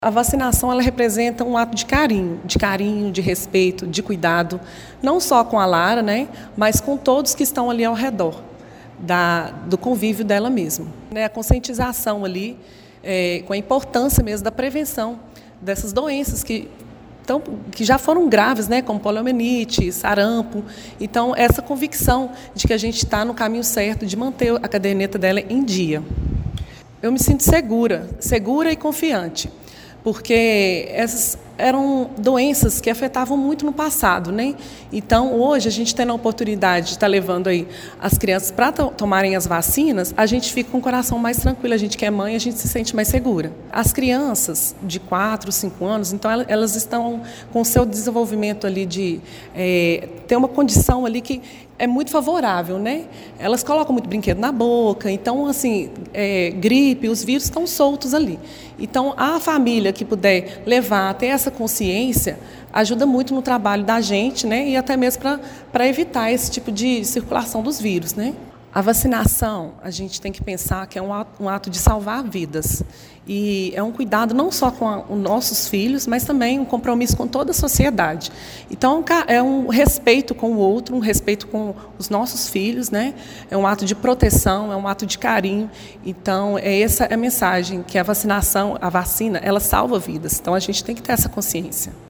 A vacinação ela representa um ato de carinho, de respeito, de cuidado, não só com a Lara, né, mas com todos que estão ali ao redor do convívio dela mesma. A conscientização ali, com a importância mesmo da prevenção dessas doenças que já foram graves, né, como poliomielite, sarampo. Então, essa convicção de que a gente está no caminho certo de manter a caderneta dela em dia. Eu me sinto segura e confiante, porque essas eram doenças que afetavam muito no passado, né? Então, hoje, a gente tendo a oportunidade de estar levando aí as crianças para tomarem as vacinas, a gente fica com o coração mais tranquilo, a gente que é mãe, a gente se sente mais segura. As crianças de 4, 5 anos, então, elas estão com o seu desenvolvimento ali de ter uma condição ali que é muito favorável, né? Elas colocam muito brinquedo na boca, então, assim, gripe, os vírus estão soltos ali. Então, a família que puder levar, ter essa consciência, ajuda muito no trabalho da gente, né? E até mesmo para evitar esse tipo de circulação dos vírus, né? A vacinação, a gente tem que pensar que é um ato de salvar vidas. E é um cuidado não só com os nossos filhos, mas também um compromisso com toda a sociedade. Então, é um respeito com o outro, um respeito com os nossos filhos, né? É um ato de proteção, é um ato de carinho. Então, essa é a mensagem, que a vacina, ela salva vidas. Então, a gente tem que ter essa consciência.